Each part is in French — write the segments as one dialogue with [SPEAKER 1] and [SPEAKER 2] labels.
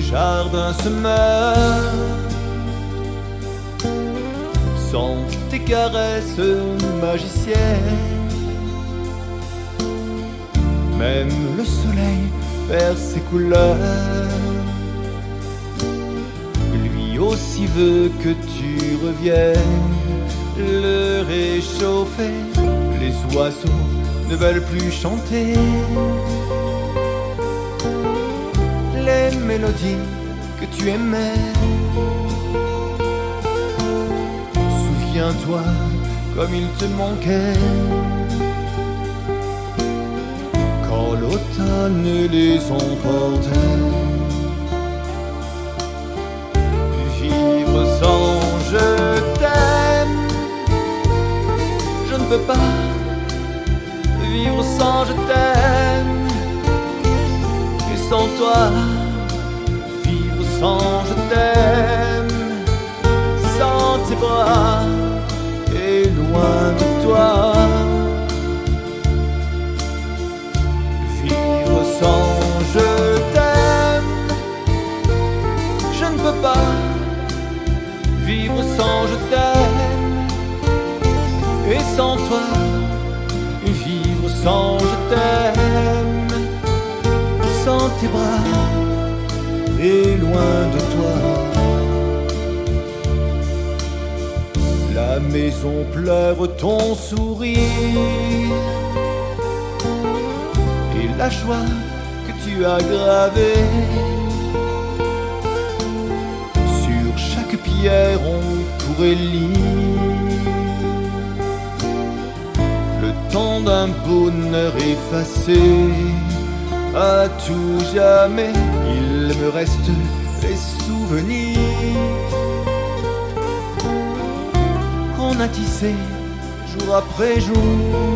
[SPEAKER 1] jardin se meurt sans tes caresses magiciennes. Même le soleil perd ses couleurs. Lui aussi veut que tu reviennes le réchauffer. Les oiseaux ne veulent plus chanter les mélodies que tu aimais. Souviens-toi comme il te manquait quand l'automne les emportait. Vivre sans je t'aime, je ne peux pas. Vivre sans je t'aime, et sans toi. Vivre sans je t'aime, sans tes bras et loin de toi. Vivre sans je t'aime, je ne peux pas. Vivre sans je t'aime, et sans toi. Vivre sans je t'aime, sans tes bras et loin de toi. La maison pleure ton sourire et la joie que tu as gravée. Sur chaque pierre on pourrait lire le temps d'un bonheur effacé. À tout jamais, il me reste les souvenirs qu'on a tissés jour après jour.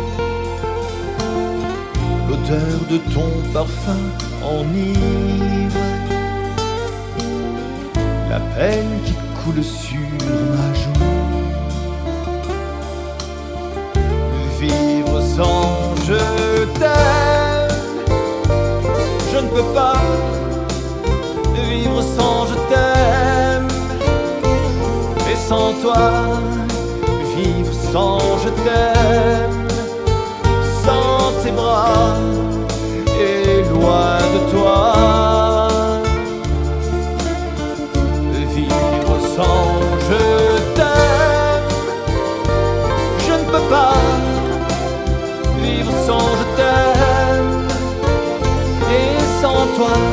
[SPEAKER 1] L'odeur de ton parfum enivre, la peine qui coule sur ma joue. Vivre sans je t'aime, je ne peux pas. Vivre sans je t'aime, et sans toi. Vivre sans je t'aime, sans tes bras et loin de toi. Vivre sans je t'aime, je ne peux pas. Vivre sans je t'aime, et sans toi.